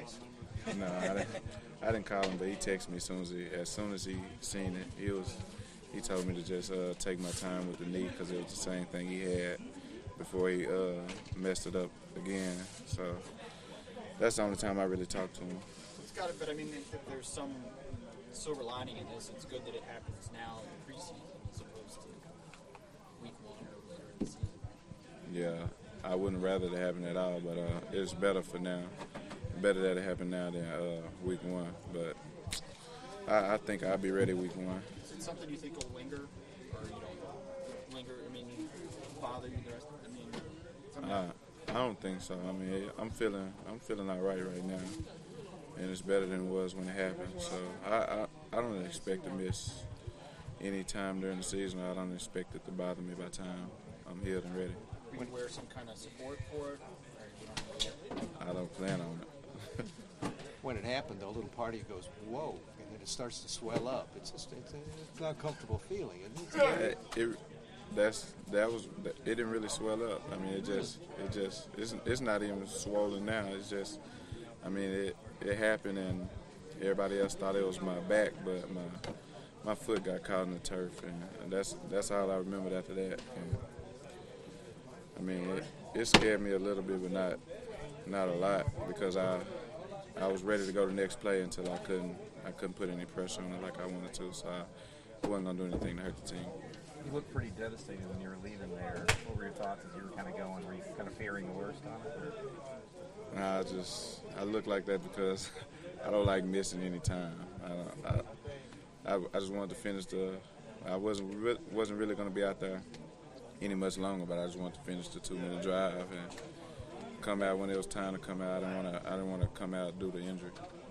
twice. No, I didn't call him, but he texted me as soon as he seen it. He told me to just take my time with the knee because it was the same thing he had before he messed it up again. So that's the only time I really talked to him. It's got it, but I mean, if there's some silver lining in this, it's good that it happens now in the preseason as opposed to week 1 or later in the season. Yeah, I wouldn't rather it happen at all, but it's better for now. Better that it happened now than week 1. But I think I'll be ready week 1. Is it something you think will linger, or you don't linger? I mean, bother you the rest of it? I mean, I don't think so. I mean, I'm feeling all right now, and it's better than it was when it happened. So I don't expect to miss any time during the season. I don't expect it to bother me by the time I'm healed and ready. Will you wear some kind of support for it? Or you don't I don't plan on it. When it happened, though, a little part of you goes, whoa, and then it starts to swell up. It's an uncomfortable feeling, isn't it? It didn't really swell up. I mean, it's not even swollen now. It's just, I mean, it happened and everybody else thought it was my back, but my foot got caught in the turf, and that's all I remembered after that. And, I mean, it scared me a little bit, but not a lot, because I was ready to go to the next play until I couldn't put any pressure on it like I wanted to, so I wasn't going to do anything to hurt the team. You looked pretty devastated when you were leaving there. What were your thoughts as you were kind of going? Were you kind of fearing the worst on it? Or? Nah, I look like that because I don't like missing any time. I just wanted to finish I wasn't really going to be out there any much longer, but I just wanted to finish the 2-minute drive and come out when it was time to come out. I didn't want to come out due to injury.